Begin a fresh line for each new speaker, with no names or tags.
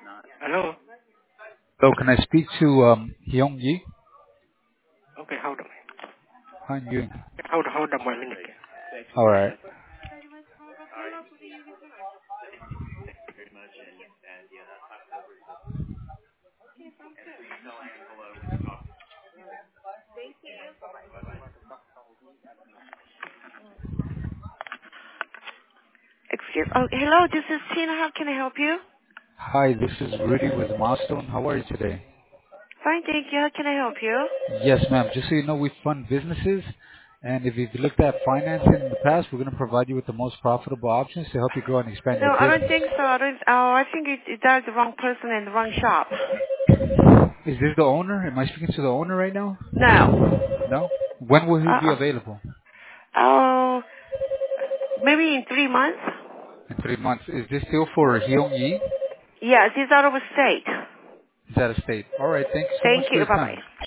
Hello?
Hello, can I speak to Hyung Yi?
Okay, hold on.
Hi, you.
Hold on 1 minute.
All right.
Hello, this is Tina. How can I help you?
Hi, this is Rudy with Milestone. How are you today?
Fine, thank you. How can I help you?
Yes, ma'am. Just so you know, we fund businesses, and if you've looked at financing in the past, we're going to provide you with the most profitable options to help you grow and expand
No,
your
I don't
business.
think so. I think that's the wrong person and the wrong shop.
Is this the owner? Am I speaking to the owner right now?
No.
No? When will he be
Uh-uh.
available?
Oh, maybe in 3 months?
In 3 months. Is this still for Hyung Yi?
Yes, he's out of state.
Is that a state? All right. Thank you so much
Thank
for
you.
your
Bye-bye.
time.